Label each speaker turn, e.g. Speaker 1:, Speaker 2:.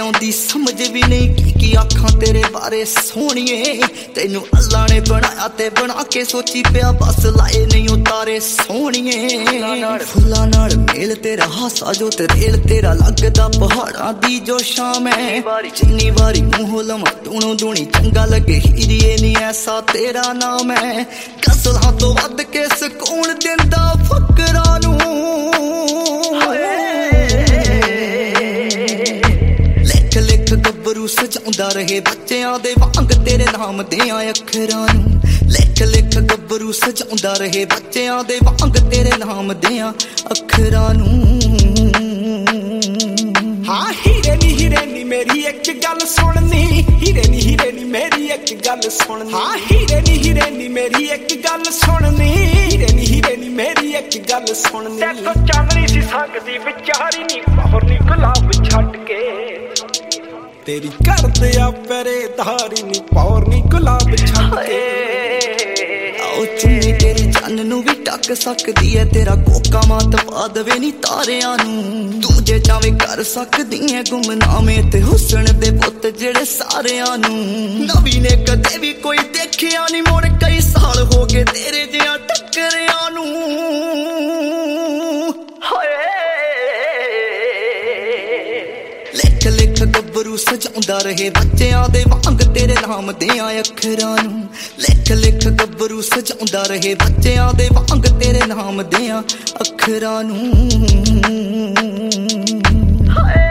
Speaker 1: आउंदी समझ भी नहीं की आखां तेरे बारे सोहणिए तैनू अल्लाह ने बनाया ते बना के सोची पिया बस लाए नहीं उतारे सोहणिए फुल्लां नाल मेल तेरा हासा जो तेरेल तेरा लगदा पहाड़ां दी जो शाम है जिन्नी वारी मूंह लवां दूणों दूणी चंगा लगे हीरिए नी ऐसा तेरा नाम है गज़लां तो वध के सुकून दिंदा फकरां नूं गब्बरू सजाउंदा रहे बच्चियां दे वांग तेरे नाम दियां अखरां नूं लिख लिख गब्बरू सजाउंदा रहे बच्चियां दे वांग तेरे नाम दियां अखरां नूं
Speaker 2: हाँ हीरे नी मेरी एक गल सुननी हीरे नी मेरी एक गल सुननी हाँ हीरे नी मेरी एक गल सुननी हीरे नी मेरी एक गल सुननी देखो चांदनी सी सकदी विचारी नी मोहर नी गुलाब छट के तेरी कर दिया परेदारी नी पौर नी गुलाब छट के
Speaker 1: आओ चुन्नी तेरी जान नू भी टक सकदी है तेरा कोका मात पा दवे नी तारियां नू तू जे चावे कर सकदी है गुमनामे ते हुस्न दे पुत जेड़े सारियां नू नवी ने कदे भी कोई देखिया नी मुड़ कई साल हो गए तेरे जिया टकरियां नू लिख लिख गब्बरू सजाउंदा रहे बच्चियां दे वांग तेरे नाम दियां अखरां नूं लिख लिख गब्बरू सजाउंदा रहे बच्चियां दे वांग तेरे नाम दियां अखरां नूं